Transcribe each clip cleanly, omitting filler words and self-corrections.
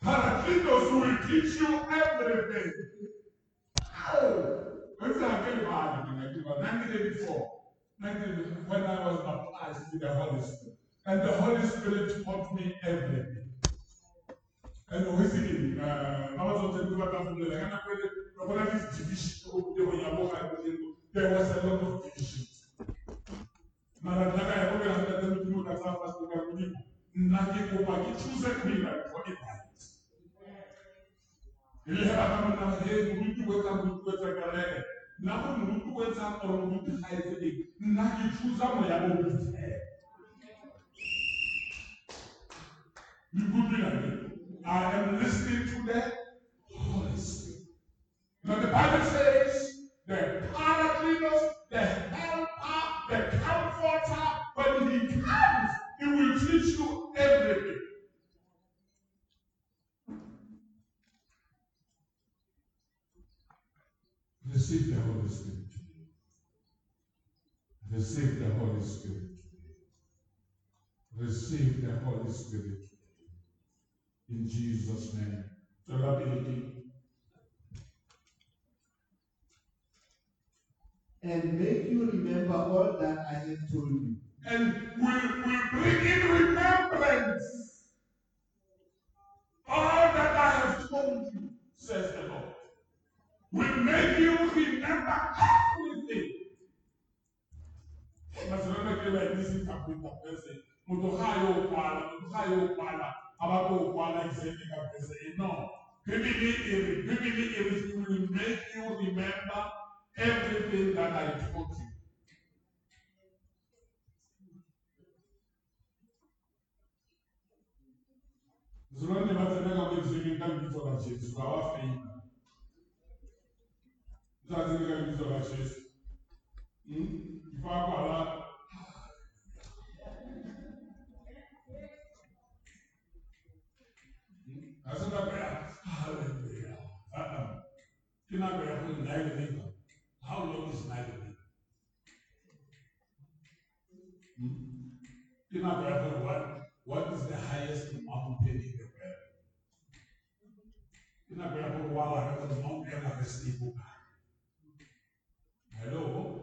Paracletos will teach you everything. Oh, when I came back in 1984, when I was baptized with the Holy Spirit, and the Holy Spirit taught me everything. And basically, I was on the division. There was a lot of divisions. I am listening to the Holy Spirit. Now the Bible says the Paracletos, the helper, the comforter, when he comes, he will teach you everything. Receive the Holy Spirit. Receive the Holy Spirit. Receive the Holy Spirit. In Jesus' name. So and make you remember all that I have told you. And will bring in remembrance all that I have told you, says the Lord. Will make you remember everything. No. Bibili will make you remember everything that I told you. Zulonde batsenga kwezini ngalibizwa la Jesu bawafika. Zazinga ngalibizwa la Jesu. Ifakwa la asina baya hallelujah. Kina baya kun naile nika. How long is naile nika? Kina baya kun what is the highest mountain in the world? Kina baya kun wala ka Mount Everest ipo. Hello?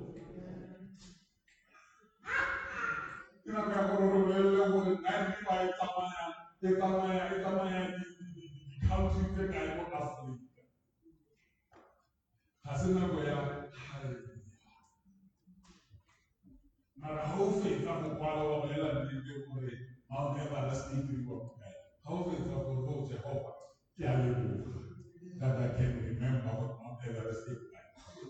Kina baya kun rolele wala naile nika itamaya country take I go Africa. Hasina goya hallelujah. Mara hofe itapo kwala wa lela ndinde kure Mount Everest ipo. Hofe itapo ho Jehovah. That I can remember what Mount Everest is like.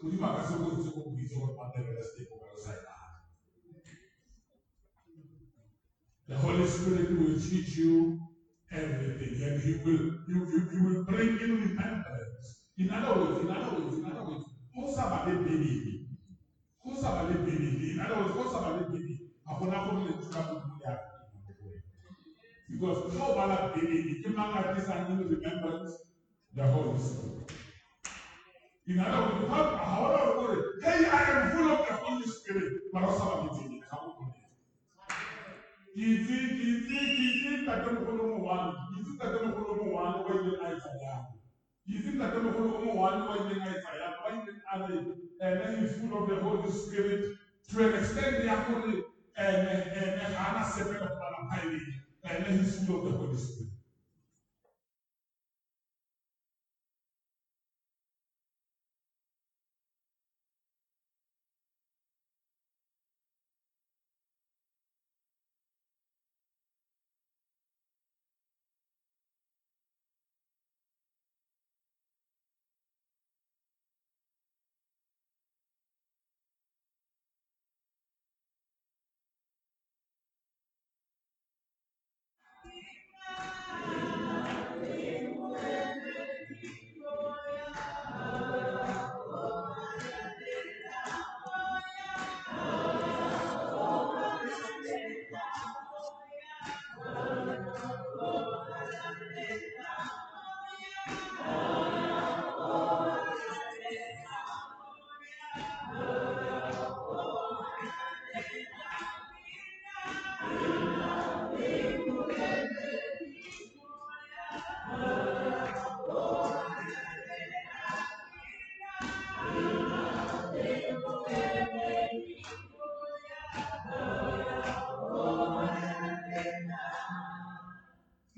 The Holy Spirit will teach you everything, and He will bring in remembrance. In other words, who's about the baby? In other words, who's about the baby? Because how about that baby? If you not like this and remembrance, the Holy Spirit. In other words, you have however word, hey, I am full of the Holy Spirit, but also I'm eating it. And then he's full of the Holy Spirit to an extent they are only and Hannah separate of Malachi, and then he's full of the Holy Spirit.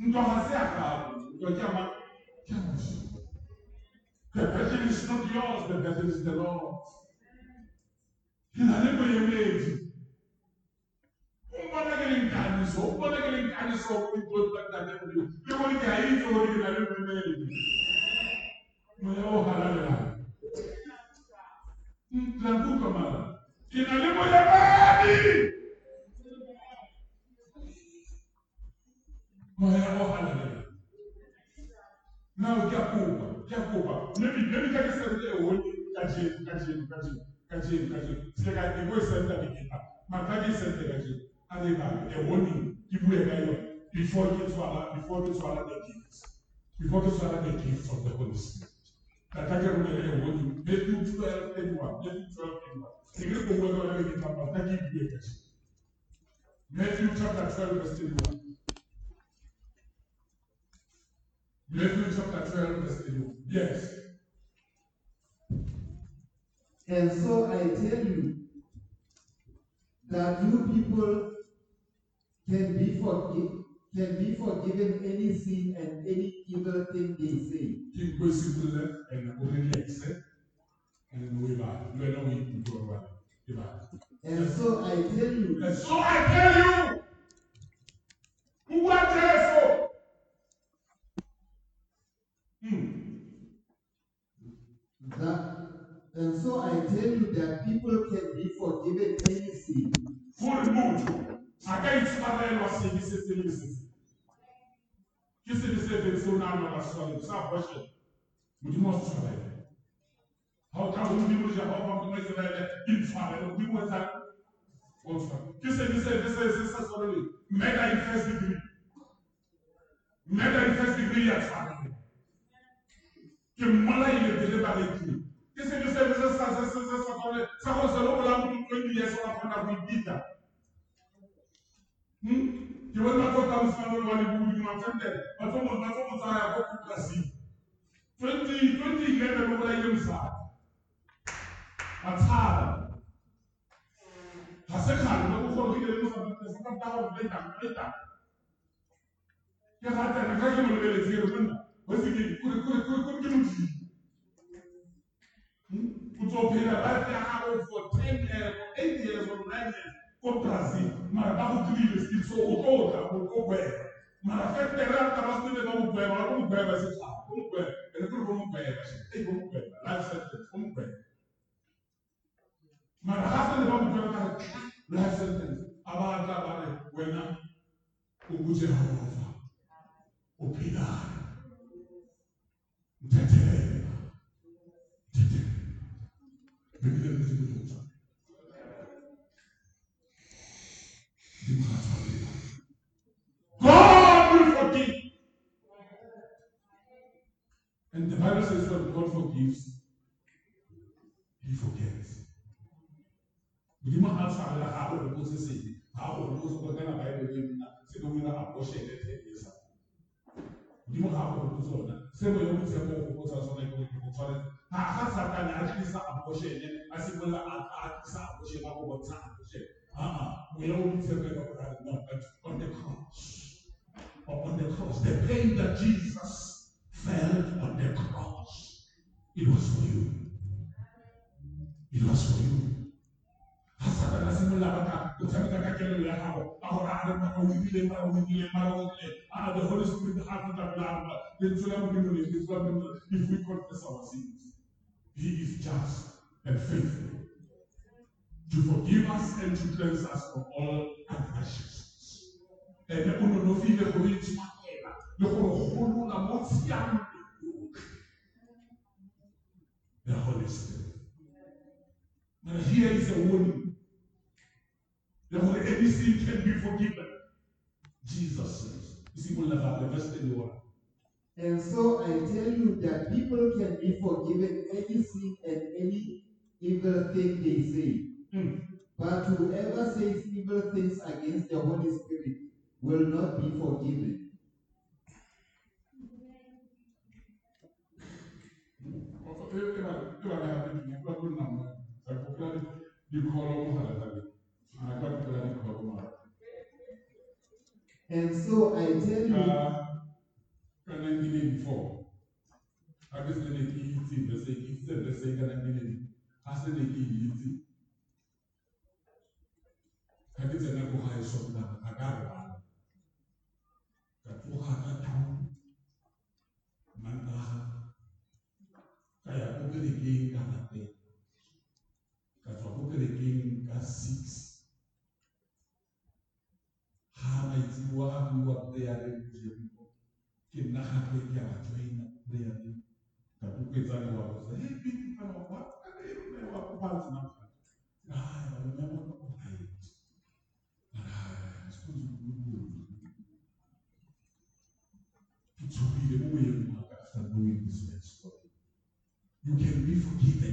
The battle is not yours, the battle is the Lord. Now, Jacob, let me get a word. A warning, before you swallow the gifts. Before you swallow the gifts of the Holy Spirit. Matthew 12:31. Matthew chapter 12, verse 31. Matthew chapter 12, verse 31. Yes. And so I tell you that you people can be forgiven any sin and any evil thing they say. And so I tell you. And so I tell you. Who are careful? And so I tell you that people can be forgiven any sin. Full mood. Against Father was saying this is the Qu'est-ce que c'est que c'est una nova soirée? Ça prochaine. Vous dites moi ce soir. How come you people have come to make une soirée? Donc dis-moi ça. Qu'est-ce que c'est ça soirée? Mega in first degree. Mega in first degree à soirée. Que moi il est déjà par écrit. Qu'est-ce que c'est ça ça concerne la monde qui est sur la première vie. Que você vai voltar no final do ano de uma frente, mas vamos usar a pouco para si. 20 leva no Brasil usar. Mas sabe, você sabe, não vou falar que ele não sabe, você não está falando bem tá. Que a rata na casa não deve ser humana. Você que que não diz. O seu pai vai ter a for 10 years, 8 years or 9 years. Con Brasil, ma da utile il suo autore, un guerra. Ma la fetta era tabasco non guerra si fa. Comunque, è comunque, e comunque, life sentence, comunque. Ma la casa non guerra, life sentence. Abata bare, wena, ukuje hawa. Upida. Tete. God will forgive. And the Bible says when God forgives, He forgets. We didn't have to how the Moses said, how the Moses was going to Bible in the winner of Moshe. We didn't have to do that. Same way we say, oh, what's our son like? I have Satan actually saw a Moshe. I said, well, I saw Moshe, I will not Moshe. We always say, on the cross. On the cross, the pain that Jesus felt on the cross, it was for you. It was for you. The Holy Spirit if we confess our sins, He is just and faithful to forgive us and to cleanse us from all unrighteousness. And the Holy Spirit. Now here is a warning. Anything can be forgiven. Jesus says. And so I tell you that people can be forgiven any sin and any evil thing they say. But whoever says evil things against the Holy Spirit will not be forgiven. And so I tell you. ka 1984 a ke se ne ke itse bese ke itse bese ka 1984 a se ne ke itse ka ke tsena ko high school na ka ka re bana ka tsoga ka 2 mantaga ka ya ko kerekeng ka late ka tswa ko kerekeng ka 6 ha maitsiboa a bua preyareng Jeriko ke nna gape ke a ba joina preyareng ka kukwetsane wa go say, hey, people, what are they doing? Wa go phansi namhlanje. Hayi, babona ko right. Hayi, sikuzulu. Kuthukile umoyeni wakho after knowing this man's story. You can be forgiven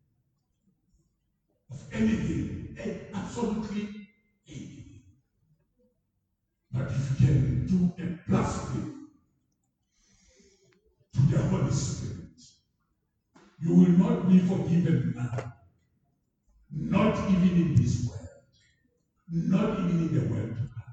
of anything, absolutely anything. But if you can do a blasphemy to the Holy Spirit, you will not be forgiven now. Not even in this world. Not even in the world to come.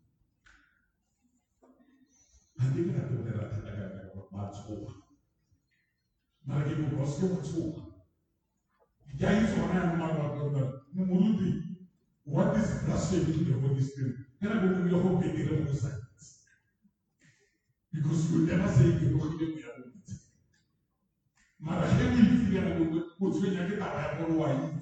I think that we are at what's over. Marake ko goske what's over. Yayi sona na mara Muruti. What is blasphemy to the Holy Spirit? Can I go to your hope in the science? Because you will never say you don't need to have it. Marake will figure out what's when you get out of why it.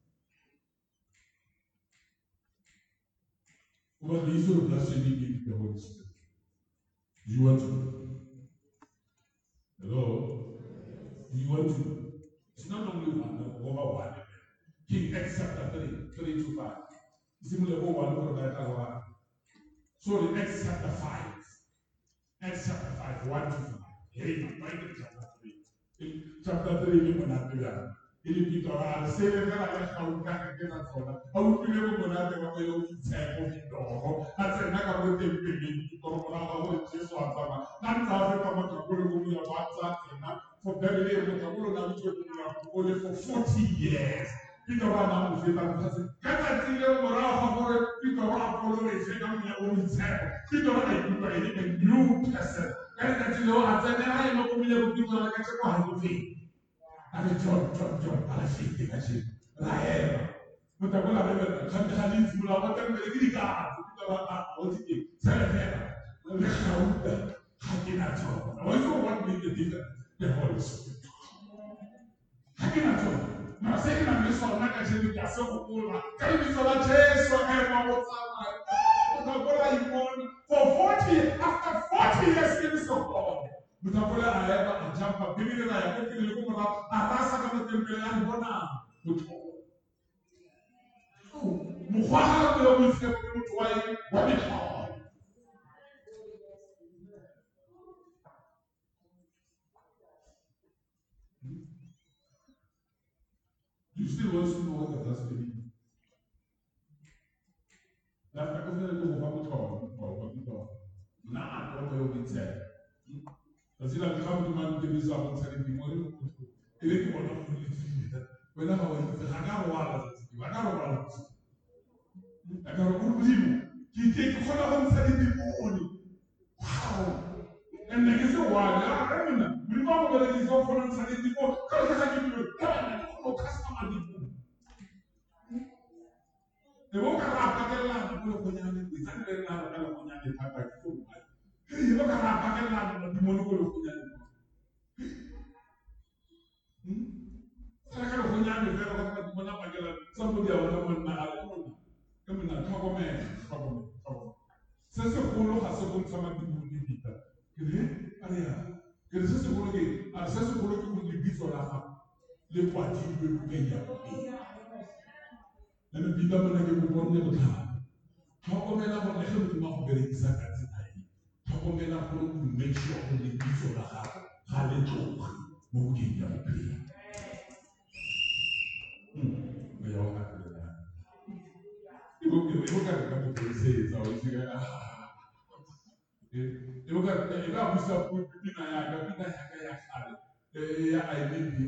What the issue of blasphemy in the Holy Spirit? You want to? Hello? You want to? It's not only one, over one. King X chapter 3 to 5. Similar over one for that. Sorry, X chapter 5. X chapter 5, 1 to 5. Hey, Bible chapter 3. In chapter 3, you will not do that. Il est plutôt à c'est le gars là qui a un gars qui est dans son là. A un peu de mon âme de ma pelo qui s'est confiant. A c'est là quand vous êtes payé, qui comme on a vraiment été sur un sama. Nan ça fait comme un peu de vous y a pas ça là. For very little, the whole of the only for 40 years. Peter Van Am fait dans ça. Quand il est au Morava, Peter Van follow et fait comme il a au ministère. Peter Van est a new person. Quand il est au Azana, il m'a commis le Peter Van a quoi à faire. Avec John, à la fille de Caché, la haine. Nous avons la même, quand Khalid, vous l'avez entendu, il dit, ah, vous l'avez dit, c'est la haine. Le Khaoud, Hakinato. I also want to make the difference, the Holy Spirit. Hakinato. Now, saying that this one, like I said, you are so cool, tell me so that Jesus, for 40 years, after 40 years, in this God. Mutakola ayaba ajamba bibili na yako kile kuma arasa kama tembelea mbona mutoko mukhwala kwa mfike mtu wai wabikho you still want to know what the blasphemy means la takofela ko ba mutoko na to yo bitse parce que la grande demande de les avoir ça les démons il est qu'on a voulu dire voilà on va regarder wala akaro kulimu kike kufana kwa les démons wow and like is wala amina mlikuwa kwa les démons kwa les démons kwa sababu kama kwa customer démons et bon kara pakela na kwa konyane bizanile na kwa konyane papa kitu il va kara pakela na démons kwa konyane Sakalo konyane vero kwa kona pakela somebody wana na come se segolo ga se bontsha madimo di dita ke area ke se segolo ke a se segolo ke go lebitso la ga le kwati le bukenya le me bita mona ke go bonne botlhaba tlhokomela go le ge modimo go berekisa ka tsela e tlhokomela go make sure go lebitso la gago ga le tloge mo bukenya bophelo ya o ka tsela e go ka ka mo tsesetsa o dire eu ga busa pina ya kale ya I need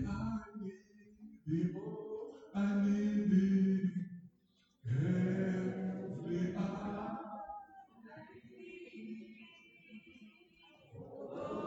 every hour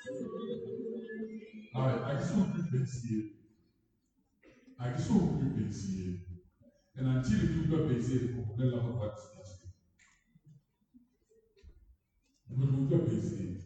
I just want to be I just want to be and until you go busy, we'll never watch this. We'll go busy.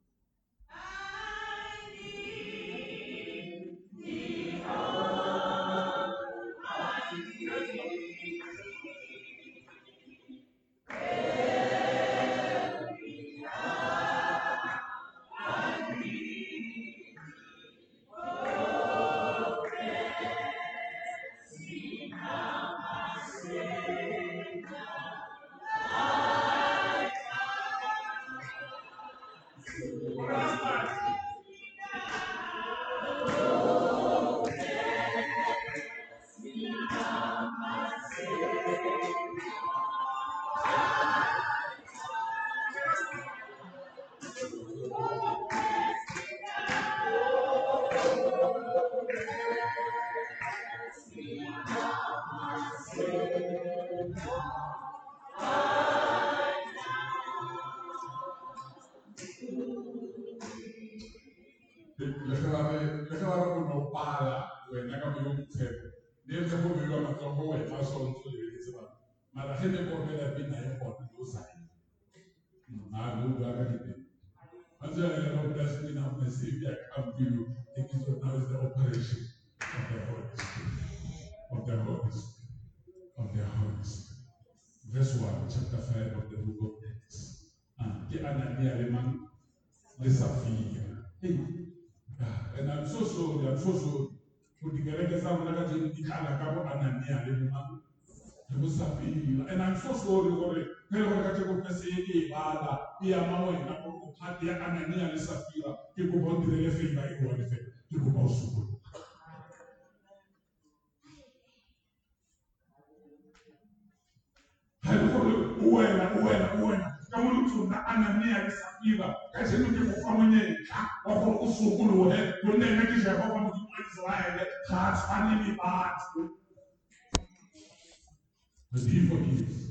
Of the Holy Spirit. Verse 1, chapter 5 of the book of Acts. And I'm so sorry. And I'm so sorry. But he forgives.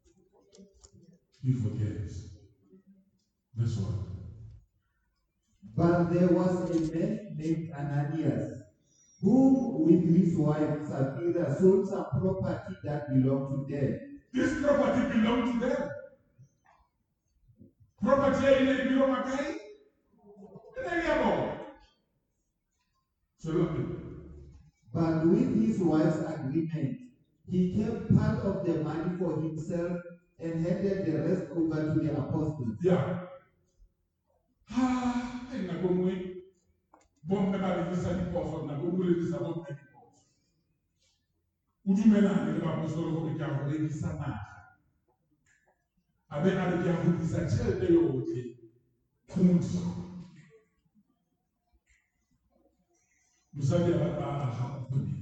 He forgives. That's what. But there was a man named Ananias, who with his wife Sapphira sold some property that belonged to them. This property belonged to them. Property in the belong again. But with his wife's agreement, he kept part of the money for himself and handed the rest over to the apostles. Yeah. Musadi abakuni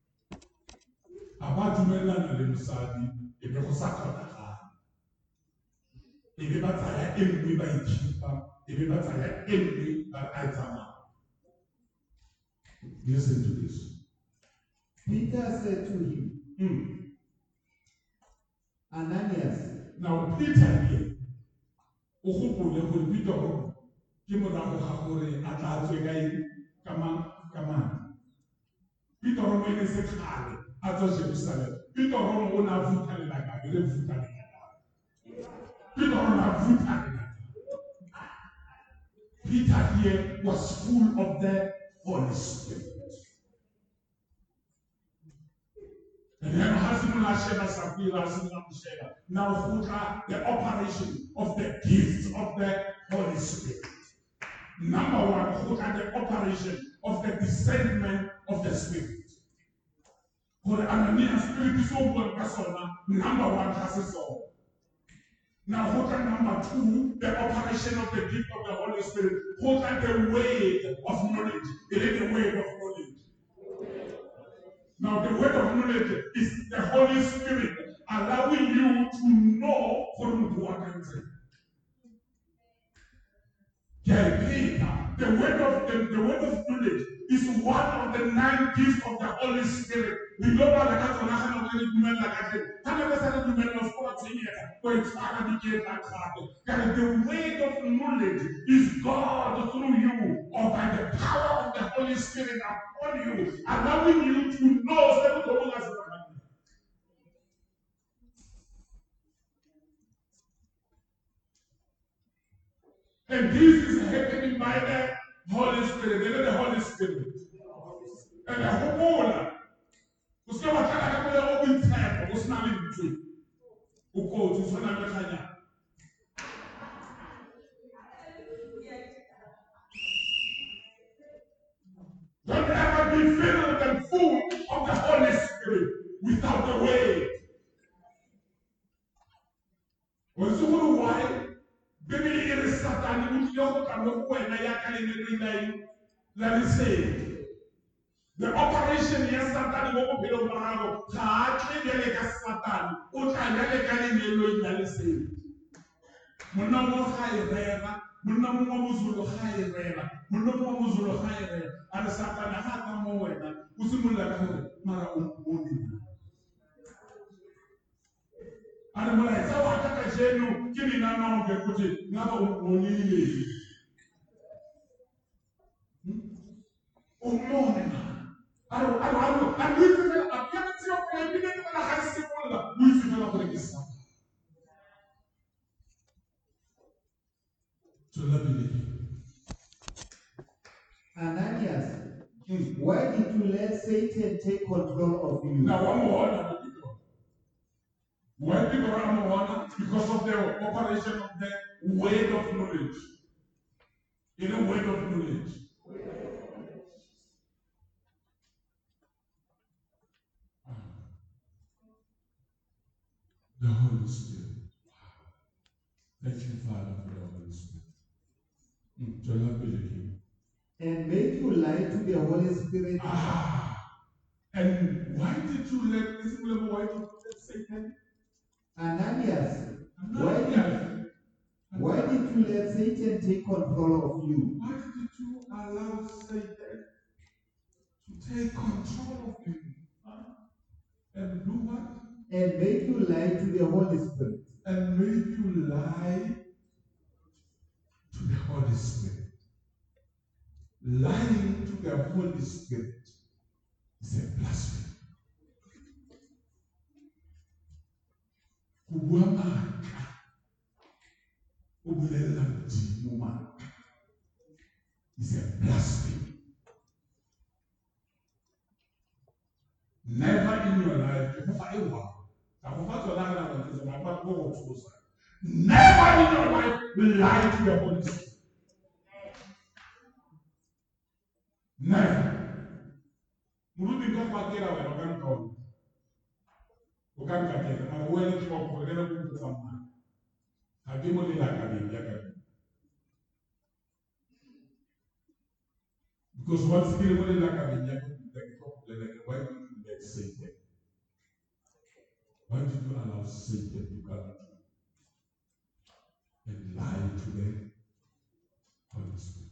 abadumelana le musadi ebe go sakona ebe ba tsaya emwe ba ikipa ebe ba tsaya emwe ba aitsama. Listen to this. Peter said to him, Ananias. Now Peter here o gopole go Peter ke morago ga gore a tla tswe ka kamang Peter o mo ene se khale a tswa Jerusalem. Peter o na vutalela ka re vutalela Peter o na vutalela. Peter here was full of the Holy Spirit. And then now the operation of the gift of the Holy Spirit. Number one, the operation of the discernment of the Spirit. For the Ananias Spirit is so good persona, number one has its own. Now, number two, the operation of the gift of the Holy Spirit. The weight of knowledge. It is the weight of knowledge. Now, the word of knowledge is the Holy Spirit allowing you to know from what I'm saying. The word of knowledge is one of the 9 gifts of the Holy Spirit. We don't know the word of knowledge is God through you upon you, allowing you to know. And this is happening by the Holy Spirit. They know the Holy Spirit. And the whole who's going to have a open time, who's not in between. Who calls you son of a Don't ever be filled and full of the Holy Spirit without the way. Was you know why? Baby, it is Satan. You don't know when I am let me say. The operation yes Satan go pelo marago ka atle ka Satan o tla le ka le melo ya le se monna mo ga irela monna mo mo zulu ga irela monna mo mo zulu ga irela ala Satan ha ka mo wena o se molla ka hore mara o moni ana mo la sa wa ka jenu ke ni na na o ke kuti na ba o moni le o moni na I'm using the ability of my being in the high school. Using the ability to love you. Ananias, why did you let Satan take control of you? Now, one more. Why people are more? Because of the operation of the weight of knowledge. In a weight of knowledge. The Holy Spirit. Thank you, Father, for the Holy Spirit. And make you lie to the Holy Spirit. And why did you let Satan? Ananias, why did you let Satan take control of you? Why did you allow Satan to take control of you? And do what? And make you lie to the Holy Spirit. And make you lie to the Holy Spirit. Lying to the Holy Spirit is a blasphemy. Is a blasphemy. Never in your life, never in your life lie to the Holy Spirit. Never. Muruti kwa kila wewe ukamtoa. Ukamkatia na wewe ni kwa kuendelea kumtazama. Hakimu ni la kabisa. Because once again, when you why did you let Satan? Why did you allow Satan to come and lie to the Holy Spirit?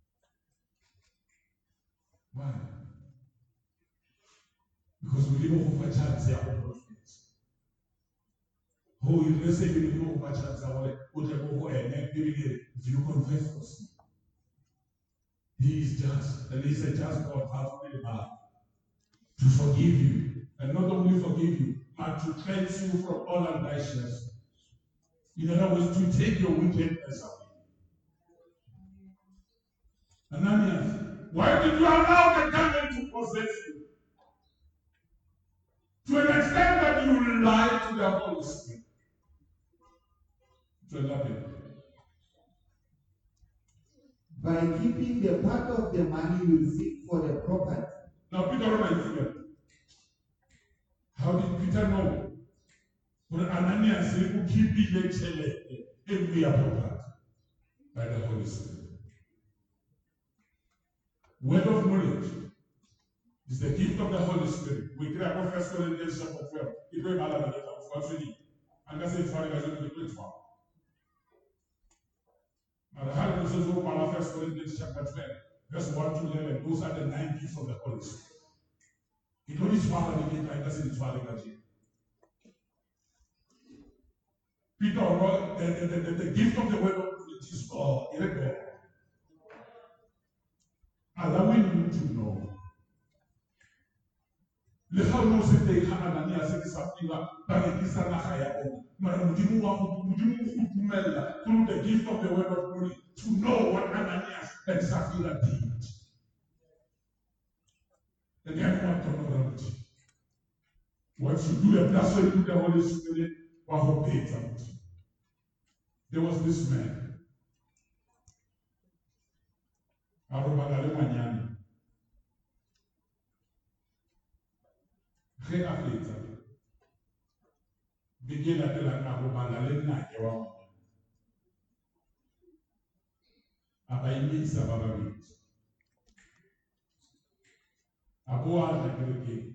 Why? Because we didn't offer chance here on prophets. Oh, you let's say we didn't offer chance if you confess for sin. He is just, and he's a just God, absolutely bad. To forgive you, and not only forgive you, but to cleanse you from all unrighteousness. In other words, to take your wickedness away. Ananias, why did you allow the devil to possess you? To an extent that you lie to the Holy Spirit. To love him. By keeping the part of the money you receive for the property. Now, Peter reminds you. How did Peter know? For Ananias, he would keep it every property by the Holy Spirit. Word of knowledge is the gift of the Holy Spirit. We create 1 Corinthians chapter 12. It will be what's we need. And that's it for the guys to do it for. Now, the Bible says, 1 Corinthians chapter 12, verse 1 to 11. Those are the 9 gifts of the Holy Spirit. It only is Father the gift, and that's it, Father the gift. Peter wrote the gift of the word of knowledge is God, allowing you to know Le ga o se teng ga Ananias le Sapphira ba rekisa naga ya bona. Mara Modimo wa go dumella through the gift of the word of glory to know what Ananias and Sapphira did. And then what turn around. What you do, and that's why you do the Holy Spirit. There was this man. Arobagale Manyani. Ge a fetsa. Beke latelang arobagale nnake wa ngwana. A ba imedisa ba babedi. A boa tla kerekeng.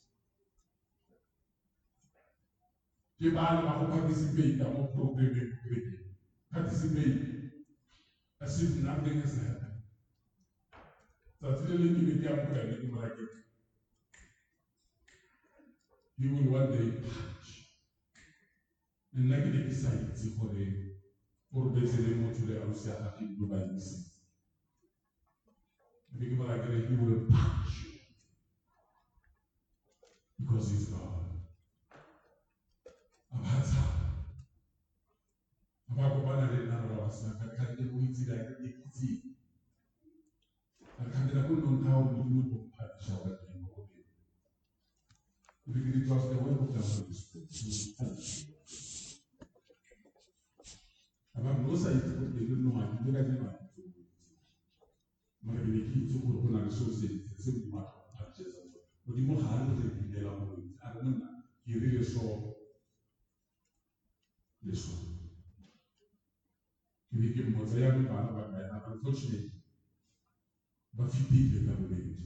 Ke ba le ba go participate mo programeng kerekeng. Participate as if nothing has happened. Tsatsi le leng ke be ke amogela ke morakeng. He will one day punch. Nna ke ne ke sa itse gore betse le motho le ausi ya gage di ba itse. Ebe ke morakeng he will punch you because he's God. Abatsa. Abakopana le nna ba basa ka ke go itse da ke itse. Ka ke go nna o mo go phatsha ba ke mo go. Because it was the work of the Holy Spirit. About most I didn't know I didn't know. My baby took on an associate, the same matter of purchase. But you more hard to get the level. I don't know. You really saw this one. You became Mosaic, but unfortunately, but few people never made it.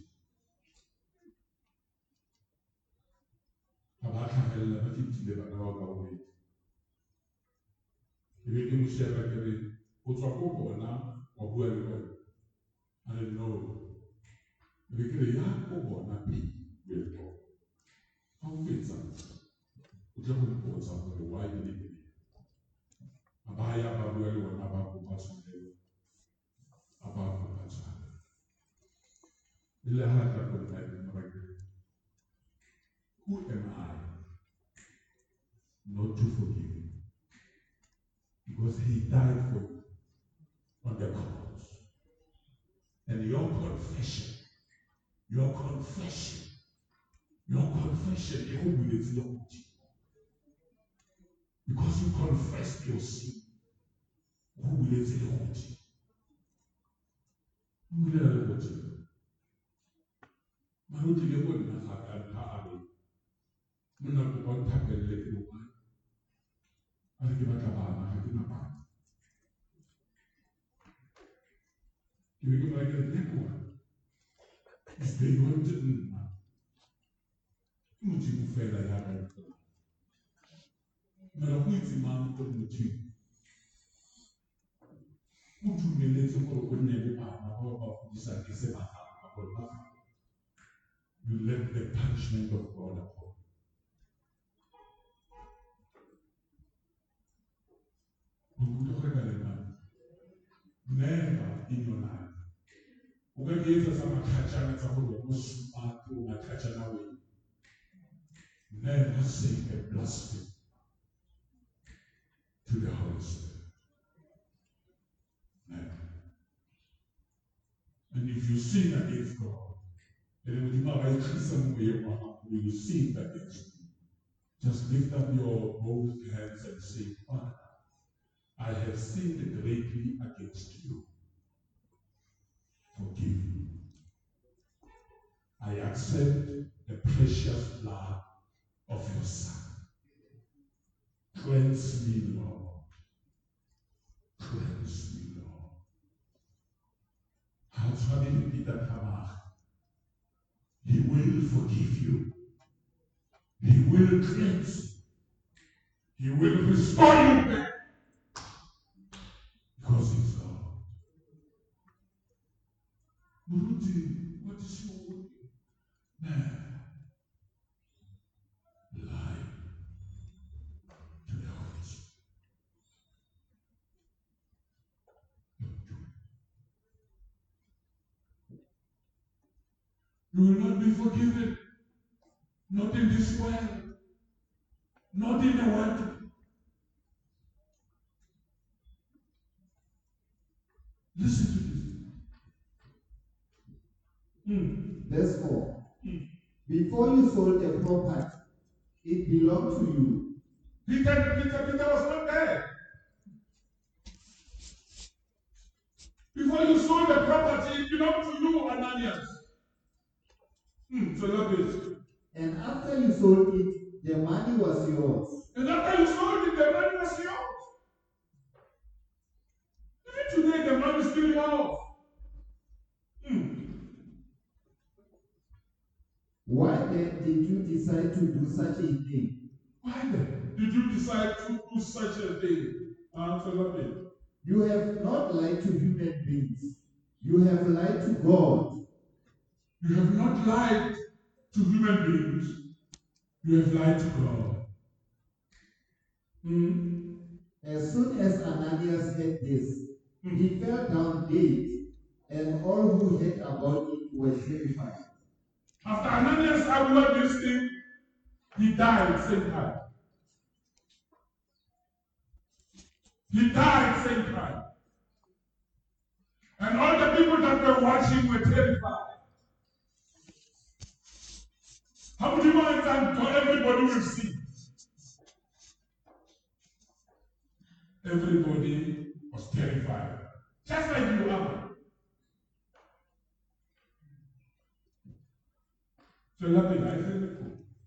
About half a level, 50 level, about it. You became a share like every Otswako now, or whoever. I don't know. You became a young or not be will go. How fits that? Which of them puts up with the wide living? Abaya Babuel or Nabaku Passon, Abaku Passon. Who am I not to forgive him? Because he died for you on the cross. And your confession, you who will it not? Because you confessed your sin, who will it not? Who will it not? Maruti le go nna ga ka ntlha a re monna go ba thapelle ke bo ba a re ke batla bana ga ke na bana ke be ke ba ke nne go is the wanted nna ke Modimo fela ya ka mara go itse mang go Modimo o dumeletse gore o nne le bana ba ba godisa ke se bana ka gore you let the punishment of God upon. Never in your life. Never say a blasphemy to the Holy Spirit. Never. And if you sin against God, then you sin against Him. Just lift up your both hands and say, Father, I have sinned greatly against you. Forgive me. I accept the precious blood of your Son. Cleanse me, Lord. Cleanse me, Lord. He will forgive you. He will cleanse you. He will restore you back. Because He's God. Muruti, what is your word? Man, lie to the Holy Spirit. Don't do it. You will not be forgiven. Not in this world. Not in the world. Listen to this. Verse 4. Before you sold the property, it belonged to you. Peter was not there. Before you sold the property, it belonged to you, Ananias. So love it. And after you sold it, the money was yours. And after you sold it, the money was yours. Even today, the money is still yours. Why then did you decide to do such a thing? Why then did you decide to do such a thing? Philip? You have not lied to human beings. You have lied to God. You have not lied to human beings. You have lied to God. As soon as Ananias heard this, he fell down dead, and all who heard about it were terrified. After Ananias had heard this thing, he died same time. He died same time. And all the people that were watching were terrified. How many more times everybody will see? Everybody was terrified. Just like you are. So nothing, I said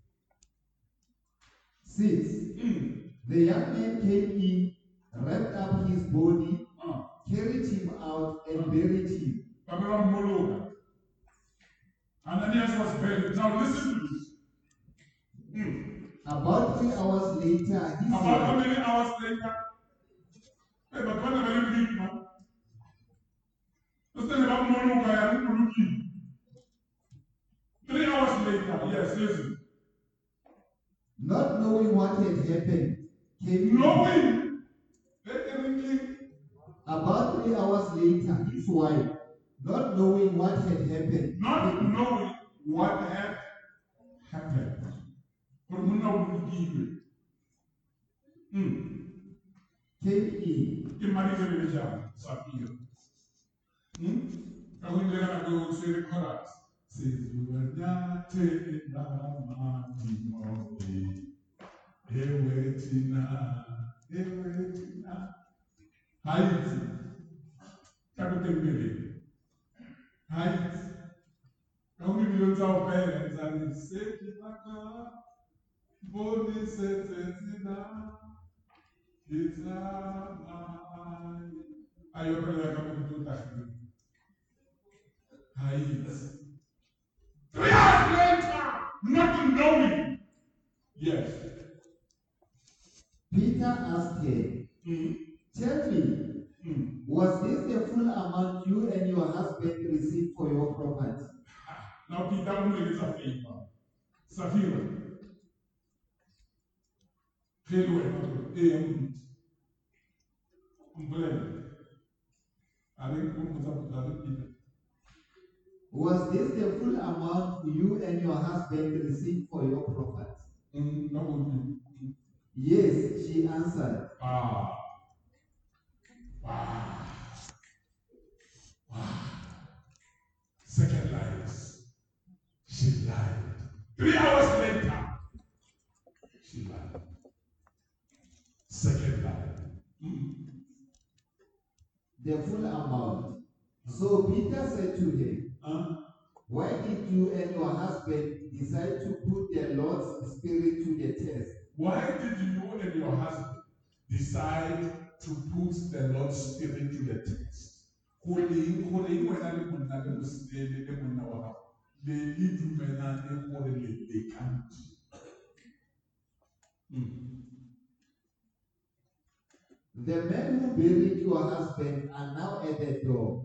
6. The young man came in, wrapped up his body, carried him out, and buried him. Ananias was buried. Now listen to this. About 3 hours later, his About how wife, many hours later? Hey, but when are you reading, man? Listen about Mologa, I am looking. 3 hours later, yes, listen. not knowing what had happened, came Knowing. About 3 hours later, his wife, not knowing what had happened, Not knowing what had happened. came in. Says you were not taking Haiti. Captain Haiti. How many millions of parents and say Boni Setina. It's I open like a to touch me. Haiti. 3 hours later, not knowing. Yes. Peter asked her, tell me, was this the full amount you and your husband received for your property? Now Peter only is a favor. Safira. Was this the full amount you and your husband received for your property? Yes, she answered. Wow. Second lies. She lied. 3 hours later, she lied. Second lie. The full amount. So Peter said to her, why did you and your husband decide to put the Lord's Spirit to the test? Why did you and your husband decide to put the Lord's Spirit to the test? The men who buried your husband are now at the door.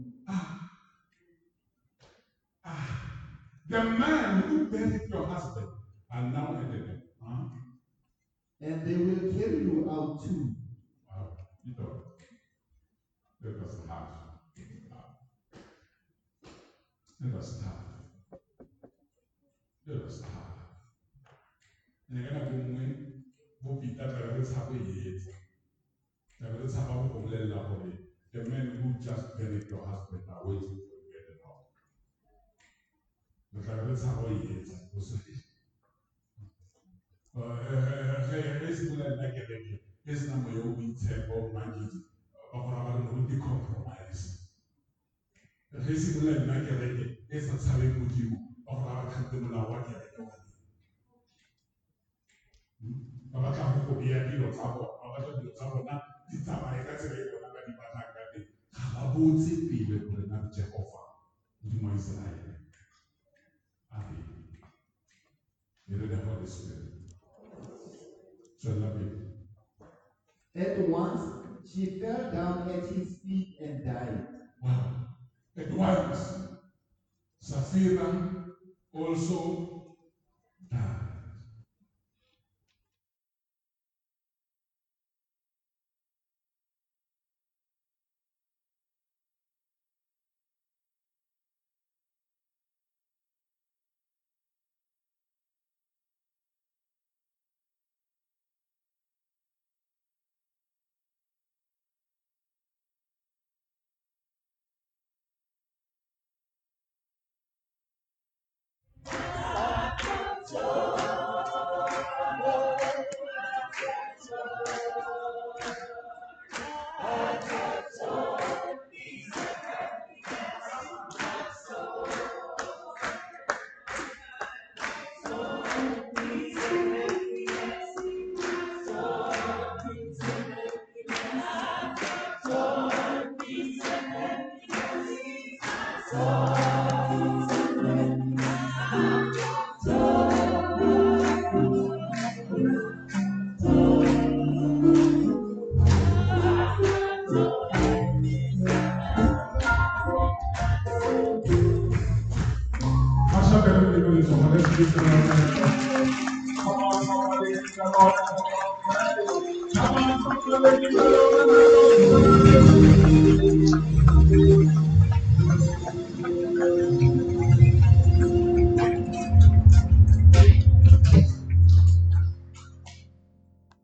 The man who buried your husband are now at the door. And they will carry you out too. Wow, you know, that was hard. It was hard. It was hard. Neka bongwe bo pita ka re tshaba yetsa. Ka re tshaba go bolela gore the man who just buried your husband are waiting for you at the door. Ka re tshaba yetsa go se. Ge se bolela nna kereke ge se na moya o boitshepo mangedi ba gore ba re no di compromise. Ge se bolela nna kereke ge sa tshabe modimo ba gore ba kgante molao wa kereke wa ba batla go bea dilo tsa bona ba batla dilo tsa bona di tsamaye ka tsela e bona ba di batlang ka teng ga ba botse pele gore na Jehova modimo wa Israele. Amen. You're the Holy Spirit. At once, she fell down at his feet and died. Wow. At once, Sapphira also died. Come on,